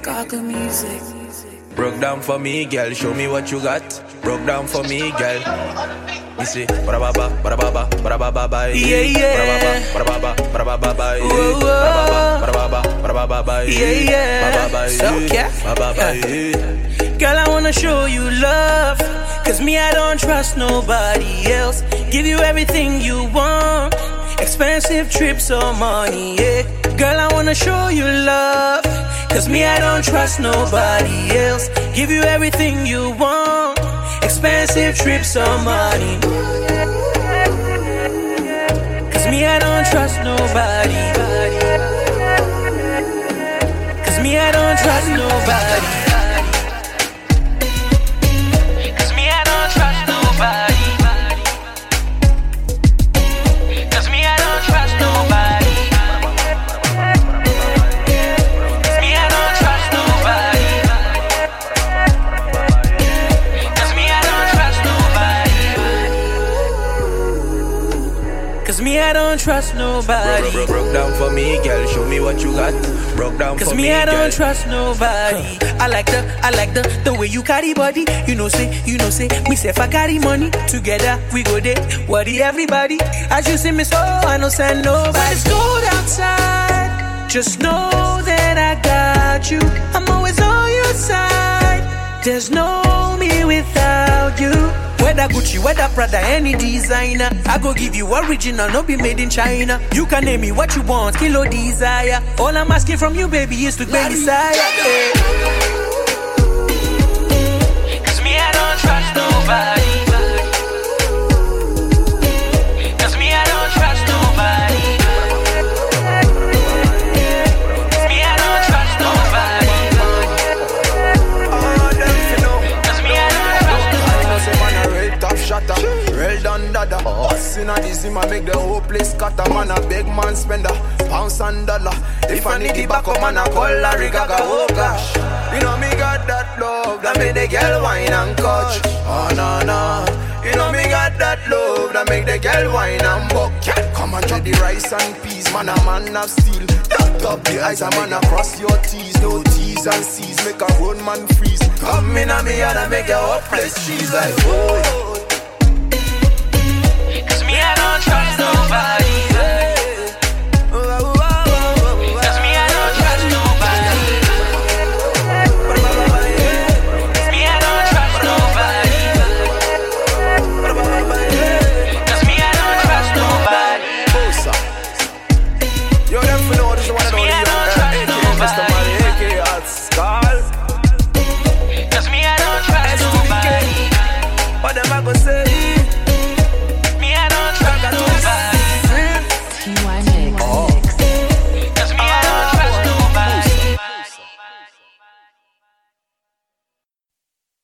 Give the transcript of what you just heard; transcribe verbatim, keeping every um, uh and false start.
Gaga music. Broke down for me, girl. Show me what you got. Broke down for me, girl. You see, ba ba ba ba ba ba ba ba ba ba. Yeah yeah. Ba ba ba ba ba ba ba. Whoa whoa. Ba ba ba ba ba ba ba. Yeah yeah. So yeah. Ba ba ba. Girl, I wanna show you love, cause me I don't trust nobody else. Give you everything you want, expensive trips or money, yeah. Girl, I wanna show you love, cause me I don't trust nobody else. Give you everything you want, expensive trips or money. Cause me I don't trust nobody. Cause me I don't trust nobody. Me, I don't trust nobody. Broke, broke, broke down for me, girl. Show me what you got. Broke down Cause for me, me, I don't girl. trust nobody. I like the, I like the, the way you carry body. You know, say, you know, say, me say if I carry money, together we go there. Worry everybody. As you see me, so I don't send nobody. When it's cold outside, just know that I got you. I'm always on your side. There's no me without you. Whether Gucci, whether Prada, any designer, I go give you original, no be made in China. You can name me what you want, kilo desire. All I'm asking from you, baby, is to be desire. Hey. Cause me, I don't trust nobody. Cause me, I don't trust nobody. Cause me, I don't trust nobody. Cause me, I don't trust nobody. Top shotter, real done dada. Us inna the zima make the whole place scatter. Man a big man spender, pounds and dollar. If I need the backup, man a call Larry Gaga. Oh gosh, you know me got that love that make the girl whine and catch. Oh no no, you know me got that love that make the girl whine and buck. Come and try the rice and peas, man a man of steel. Dot up the ice, a man across your T's, no T's and C's, make a road man freeze. Come in a me and I make your whole place cheese like whoa. Cause me I don't trust nobody.